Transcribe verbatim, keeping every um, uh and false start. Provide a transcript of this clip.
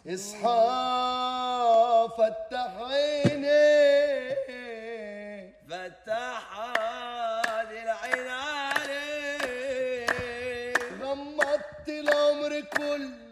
اصحى فتح عيني فتح هذه العين عليك غمضت العمر كله